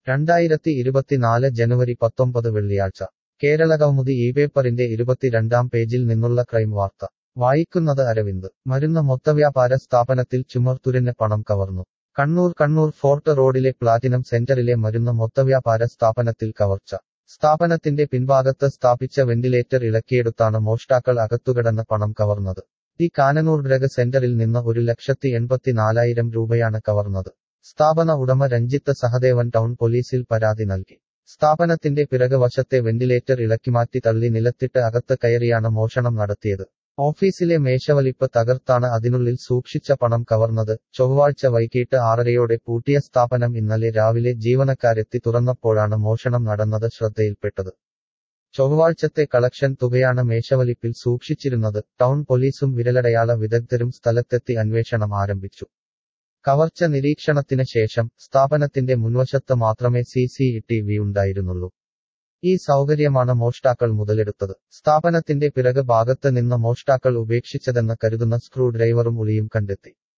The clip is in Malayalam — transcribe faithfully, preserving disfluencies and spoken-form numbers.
രണ്ടായിരത്തി ഇരുപത്തിനാല് ജനുവരി പത്തൊമ്പത് വെള്ളിയാഴ്ച കേരളകൗമുദി ഈ പേപ്പറിന്റെ ഇരുപത്തിരണ്ടാം പേജിൽ നിന്നുള്ള ക്രൈം വാർത്ത വായിക്കുന്നത് അരവിന്ദ് മരുന്ന് മൊത്തവ്യാപാര സ്ഥാപനത്തിൽ ചുമർത്തുരന് പണം കവർന്നു കണ്ണൂർ കണ്ണൂർ ഫോർട്ട് റോഡിലെ പ്ലാറ്റിനം സെന്ററിലെ മരുന്ന് മൊത്തവ്യാപാര സ്ഥാപനത്തിൽ കവർച്ച സ്ഥാപനത്തിന്റെ പിൻഭാഗത്ത് സ്ഥാപിച്ച വെന്റിലേറ്റർ ഇളക്കിയെടുത്താണ് മോഷ്ടാക്കൾ അകത്തുകടന്ന് പണം കവർന്നത് ദി കാനനൂർ ഡ്രഗ് സെന്ററിൽ നിന്ന് ഒരു ലക്ഷത്തി എൺപത്തിനാലായിരം രൂപയാണ് കവർന്നത് സ്ഥാപന ഉടമ രഞ്ജിത്ത് സഹദേവൻ ടൗൺ പോലീസിൽ പരാതി നൽകി സ്ഥാപനത്തിന്റെ പിറക് വശത്തെ വെന്റിലേറ്റർ ഇളക്കിമാറ്റി തള്ളി നിലത്തിട്ട് അകത്ത് കയറിയാണ് മോഷണം നടത്തിയത് ഓഫീസിലെ മേശവലിപ്പ് തകർത്താണ് അതിനുള്ളിൽ സൂക്ഷിച്ച പണം കവർന്നത് ചൊവ്വാഴ്ച വൈകിട്ട് ആറരയോടെ പൂട്ടിയ സ്ഥാപനം ഇന്നലെ രാവിലെ ജീവനക്കാരെത്തി തുറന്നപ്പോഴാണ് മോഷണം നടന്നത് ശ്രദ്ധയിൽപ്പെട്ടത് ചൊവ്വാഴ്ചത്തെ കളക്ഷൻ തുകയാണ് മേശവലിപ്പിൽ സൂക്ഷിച്ചിരുന്നത് ടൗൺ പോലീസും വിരലടയാള വിദഗ്ധരും സ്ഥലത്തെത്തി അന്വേഷണം ആരംഭിച്ചു കവർച്ച നിരീക്ഷണത്തിന് ശേഷം സ്ഥാപനത്തിന്റെ മുൻവശത്ത് മാത്രമേ സി സി ടി വി ഉണ്ടായിരുന്നുള്ളൂ ഈ സൗകര്യമാണ് മോഷ്ടാക്കൾ മുതലെടുത്തത് സ്ഥാപനത്തിന്റെ പിറക് ഭാഗത്ത് നിന്ന് മോഷ്ടാക്കൾ ഉപേക്ഷിച്ചതെന്ന് കരുതുന്ന സ്ക്രൂ ഡ്രൈവറും ഉളിയും കണ്ടെത്തി